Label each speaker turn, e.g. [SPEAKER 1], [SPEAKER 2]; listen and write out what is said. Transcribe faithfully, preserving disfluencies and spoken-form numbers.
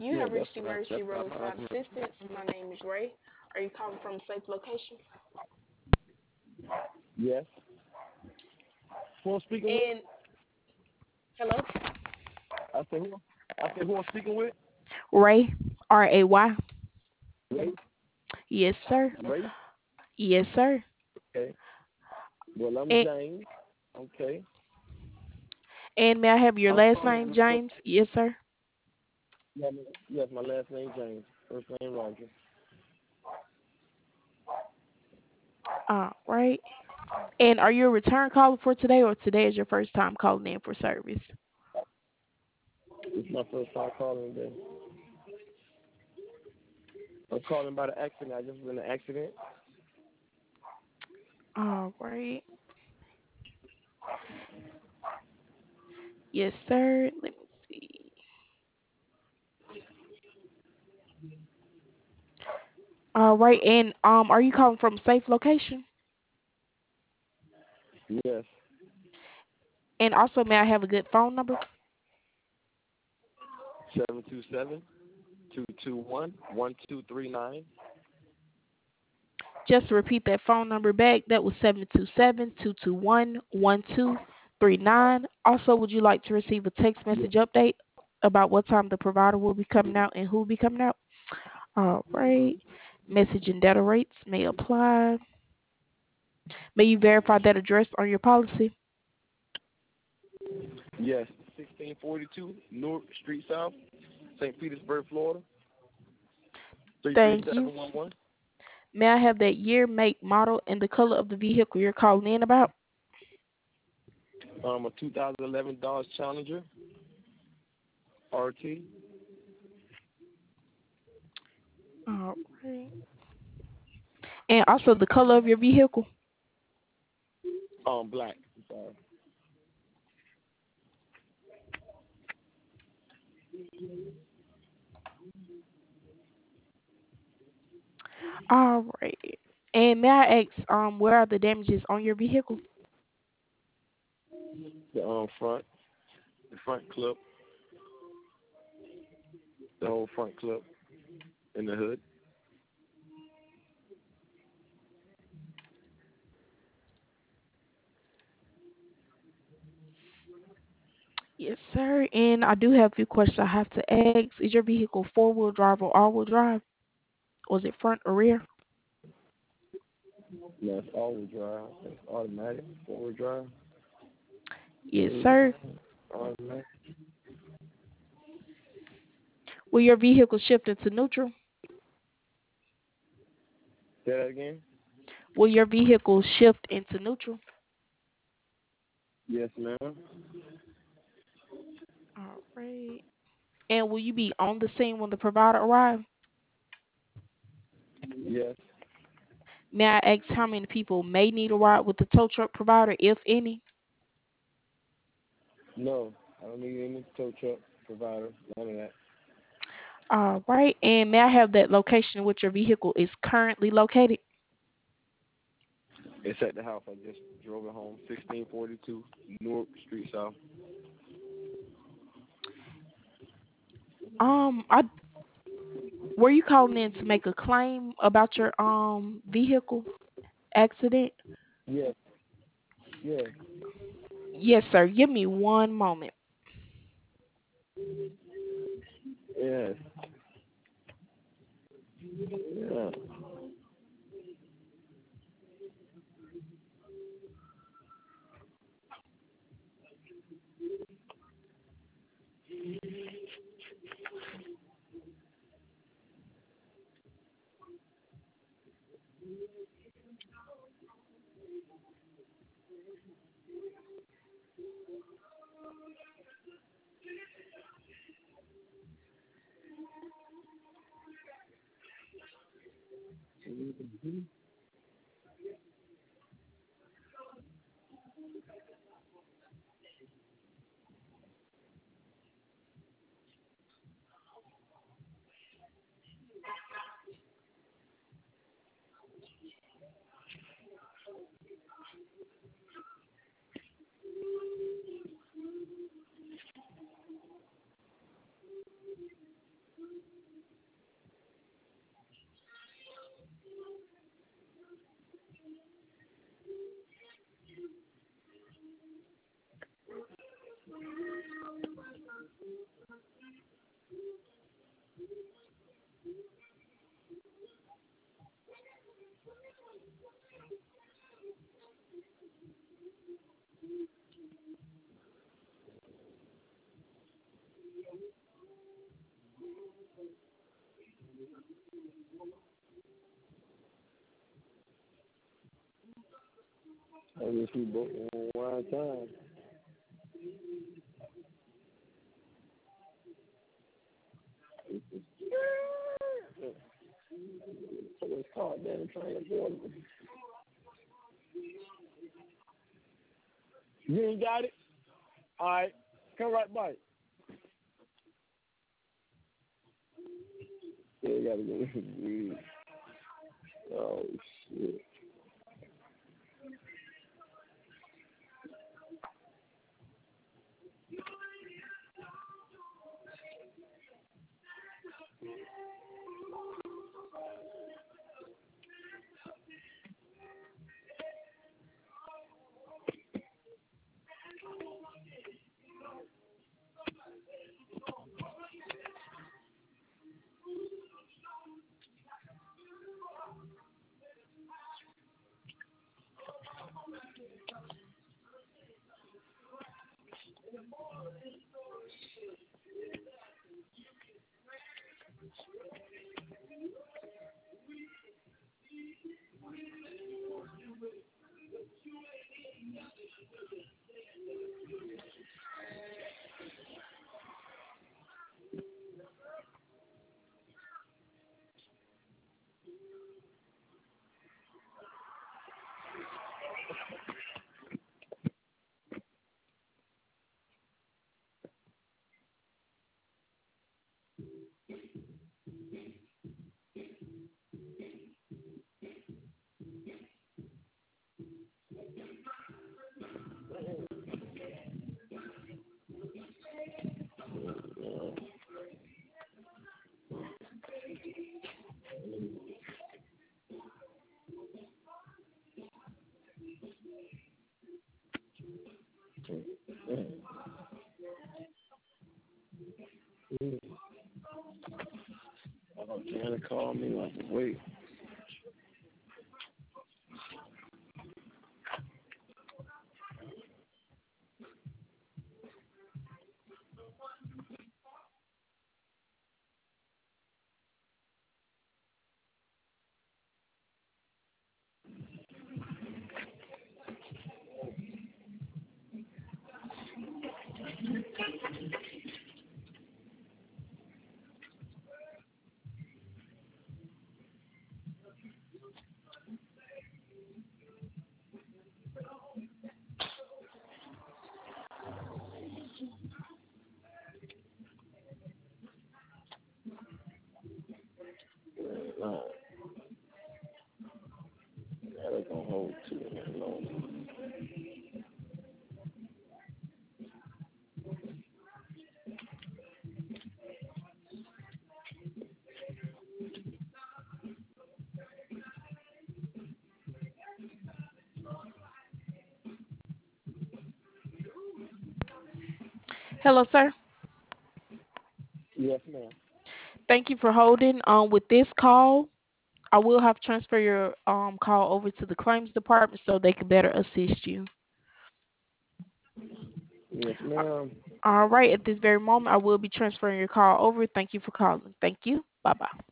[SPEAKER 1] You
[SPEAKER 2] Yeah,
[SPEAKER 1] have
[SPEAKER 2] that's
[SPEAKER 1] reached
[SPEAKER 2] what I
[SPEAKER 1] emergency
[SPEAKER 2] that's what
[SPEAKER 1] room
[SPEAKER 2] I'm
[SPEAKER 1] side
[SPEAKER 2] asking.
[SPEAKER 1] assistance. My name is Ray. Are you calling from a safe location?
[SPEAKER 2] Yes. Who I'm speaking with?
[SPEAKER 1] And hello,
[SPEAKER 2] I said who? I said who I'm speaking with?
[SPEAKER 3] Ray, R A Y.
[SPEAKER 2] Ray.
[SPEAKER 3] Yes, sir.
[SPEAKER 2] Ray.
[SPEAKER 3] Yes, sir.
[SPEAKER 2] Okay. Well, I'm
[SPEAKER 3] And
[SPEAKER 2] James. Okay.
[SPEAKER 3] and may I have your
[SPEAKER 2] I'm
[SPEAKER 3] last
[SPEAKER 2] calling.
[SPEAKER 3] name, James? Yes, sir.
[SPEAKER 2] Yes, my last name James. First name Roger.
[SPEAKER 3] All right. And are you a return caller for today, or today is your first time calling in for service?
[SPEAKER 2] It's my first time calling today. I'm calling about an accident. I just been in an accident.
[SPEAKER 3] All right. Yes, sir. Let me see. All right. And um, are you calling from a safe location?
[SPEAKER 2] Yes.
[SPEAKER 3] And also, may I have a good phone number?
[SPEAKER 2] Seven two seven two two one one two three nine.
[SPEAKER 3] Just to repeat that phone number back, that was seven two seven, two two one, one two three nine. Also, would you like to receive a text
[SPEAKER 2] Yes.
[SPEAKER 3] message update about what time the provider will be coming out and who will be coming out? All right. Message and data rates may apply. May you verify that address on your policy?
[SPEAKER 2] Yes. Sixteen forty two Newark Street South, Saint Petersburg, Florida. Three three
[SPEAKER 3] Thank you.
[SPEAKER 2] seven one one.
[SPEAKER 3] May I have that year, make, model, and the color of the vehicle you're calling in about?
[SPEAKER 2] Um, a two thousand eleven Dodge Challenger R T.
[SPEAKER 3] All right. And also the color of your vehicle?
[SPEAKER 2] Um, black. I'm sorry.
[SPEAKER 3] All right. And may I ask, um, where are the damages on your vehicle?
[SPEAKER 2] The um front, the front clip, the whole front clip, in the hood.
[SPEAKER 3] Yes, sir. And I do have a few questions I have to ask. Is your vehicle four-wheel drive or all-wheel drive? Or is it front or rear?
[SPEAKER 2] Yeah, it's all-wheel drive. It's automatic, four-wheel drive.
[SPEAKER 3] Yes,
[SPEAKER 2] It's
[SPEAKER 3] sir.
[SPEAKER 2] automatic.
[SPEAKER 3] Will your vehicle shift into neutral?
[SPEAKER 2] Say that again.
[SPEAKER 3] Will your vehicle shift into neutral?
[SPEAKER 2] Yes, ma'am.
[SPEAKER 3] All right. And will you be on the scene when the provider arrives?
[SPEAKER 2] Yes.
[SPEAKER 3] May I ask how many people may need a ride with the tow truck provider, if any?
[SPEAKER 2] No, I don't need any tow truck provider. None of that.
[SPEAKER 3] All right. And may I have that location in which your vehicle is currently located?
[SPEAKER 2] It's at the house. I just drove it home. Sixteen forty two Newark Street South.
[SPEAKER 3] Um, I were you calling in to make a claim about your um vehicle accident?
[SPEAKER 2] Yes. Yes.
[SPEAKER 3] Yes, sir. Give me one moment.
[SPEAKER 2] Yes. Yeah. I just we both one time. Someone's caught there and trying to board me. You ain't got it? All right. Come right by. Yeah, you gotta go to the Oh, shit. I'm trying to call me like wait. No. That ain't gonna hold too long.
[SPEAKER 3] Hello, sir.
[SPEAKER 2] Yes, ma'am.
[SPEAKER 3] Thank you for holding. Um, with this call, I will have to transfer your um call over to the claims department so they can better assist you.
[SPEAKER 2] Yes, ma'am.
[SPEAKER 3] All right. At this very moment, I will be transferring your call over. Thank you for calling. Thank you. Bye bye.